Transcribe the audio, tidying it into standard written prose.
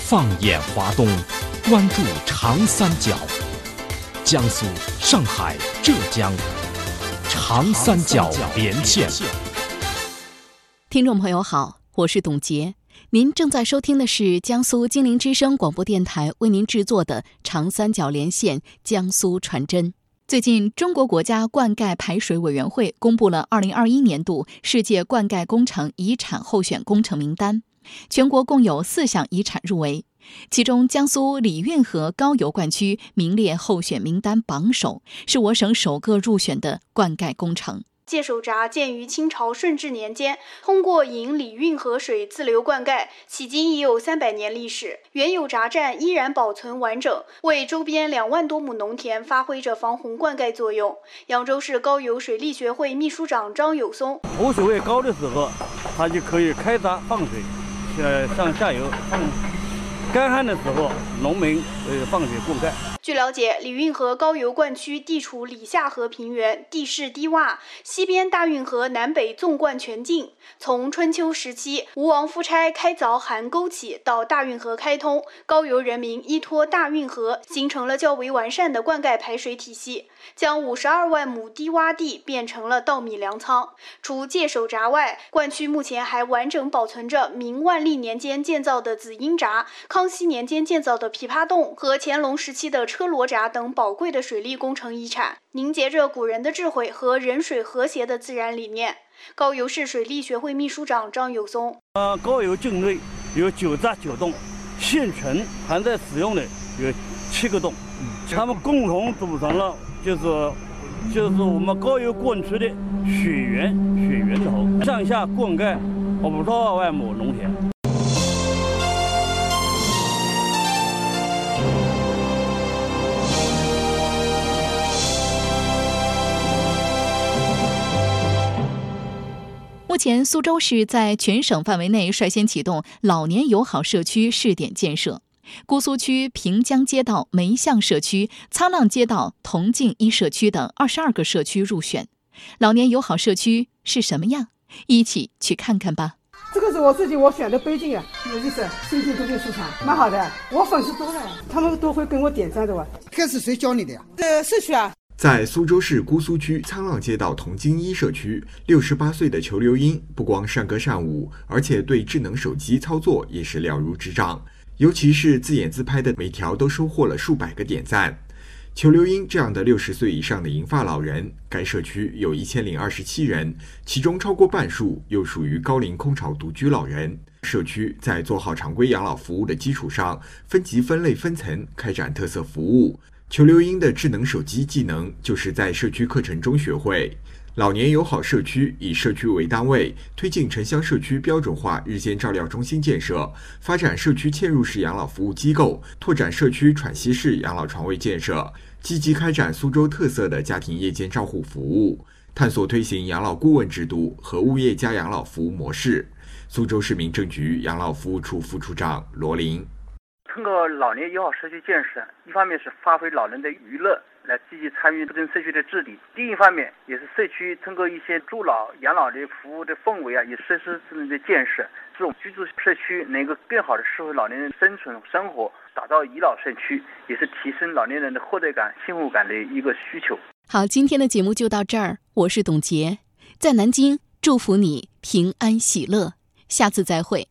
放眼华东，关注长三角，江苏、上海、浙江，长三角连线。 听众朋友好，我是董洁，您正在收听的是江苏金陵之声广播电台为您制作的长三角连线江苏传真。最近，中国国家灌溉排水委员会公布了2021年度世界灌溉工程遗产候选工程名单，全国共有4项遗产入围，其中江苏礼运河高邮灌区名列候选名单榜首，是我省首个入选的灌溉工程。 界首闸建于清朝顺治年间，通过引礼运河水自流灌溉，迄今已有300年历史。原有闸站依然保存完整，为周边2万多亩农田发挥着防洪灌溉作用。扬州市高邮水利学会秘书长张友松： 湖水位高的时候，它就可以开闸放水，向下游放；干旱的时候，农民放水灌溉。 据了解，礼运河高邮灌区地处礼下河平原，地势低洼，西边大运河南北纵贯全境。从春秋时期吴王夫差开凿邗沟起到大运河开通，高邮人民依托大运河形成了较为完善的灌溉排水体系，将52万亩低洼地变成了稻米粮仓。除界首闸外，灌区目前还完整保存着明万历年间建造的紫英闸、康熙年间建造的琵琶洞和乾隆时期的车罗闸等宝贵的水利工程遗产，凝结着古人的智慧和人水和谐的自然理念。高邮市水利学会秘书长张友松： 高邮境内有9闸9洞，现存还在使用的有7个洞，它们共同组成了就是我们高邮灌区的水源头，上下灌溉52万亩农田。 目前，苏州市在全省范围内率先启动老年友好社区试点建设。姑苏区平江街道梅巷社区、沧浪街道同静一社区等22个社区入选。老年友好社区是什么样？一起去看看吧。 这个是我自己选的杯镜啊，有意思，新进都市市场蛮好的，我粉丝多了，他们都会跟我点赞的哇。 开始谁教你的呀？ 社区啊。 在苏州市姑苏区沧浪街道同金一社区，68岁的裘留英不光善歌善舞，而且对智能手机操作也是了如指掌，尤其是自演自拍的每条都收获了数百个点赞。裘留英这样的60岁以上的银发老人，该社区有1027人，其中超过半数又属于高龄空巢独居老人。社区在做好常规养老服务的基础上，分级分类分层开展特色服务。裘留英的智能手机技能就是在社区课程中学会。老年友好社区以社区为单位，推进城乡社区标准化日间照料中心建设，发展社区嵌入式养老服务机构，拓展社区喘息式养老床位建设，积极开展苏州特色的家庭夜间照护服务，探索推行养老顾问制度和物业加养老服务模式。苏州市民政局养老服务处副处长罗林： 通过老年友好社区建设，一方面是发挥老人的娱乐，来积极参与跟社区的治理；另一方面，也是社区通过一些助老、养老的服务的氛围与设施智能的建设，这种居住社区能够更好的适合老年人生存生活，打造宜老社区，也是提升老年人的获得感、幸福感的一个需求。 好，今天的节目就到这儿，我是董洁，在南京祝福你平安喜乐，下次再会。